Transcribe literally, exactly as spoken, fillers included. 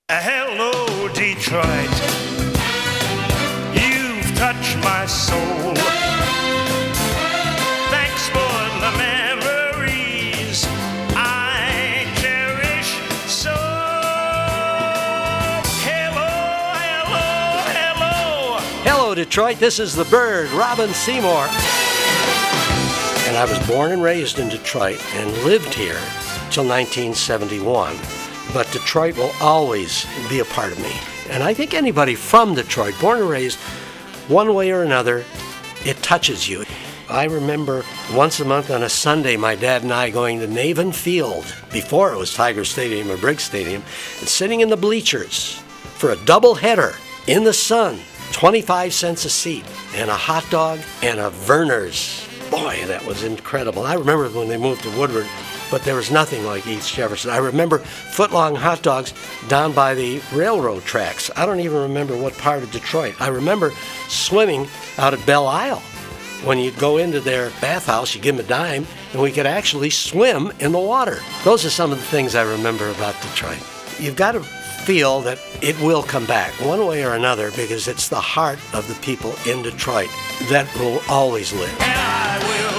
Hello, Detroit. You've touched my soul. Thanks for the memories I cherish so. Hello, hello, hello. Hello, Detroit. This is the Bird, Robin Seymour. And I was born and raised in Detroit and lived here till nineteen seventy-one. But Detroit will always be a part of me. And I think anybody from Detroit, born and raised, one way or another, it touches you. I remember once a month on a Sunday, my dad and I going to Navin Field, before it was Tiger Stadium or Briggs Stadium, and sitting in the bleachers for a doubleheader in the sun, twenty-five cents a seat, and a hot dog and a Verner's. Boy, that was incredible. I remember when they moved to Woodward, but there was nothing like East Jefferson. I remember foot-long hot dogs down by the railroad tracks. I don't even remember what part of Detroit. I remember swimming out at Belle Isle. When you'd go into their bathhouse, you give them a dime, and we could actually swim in the water. Those are some of the things I remember about Detroit. You've got to feel that it will come back one way or another, because it's the heart of the people in Detroit that will always live. And I will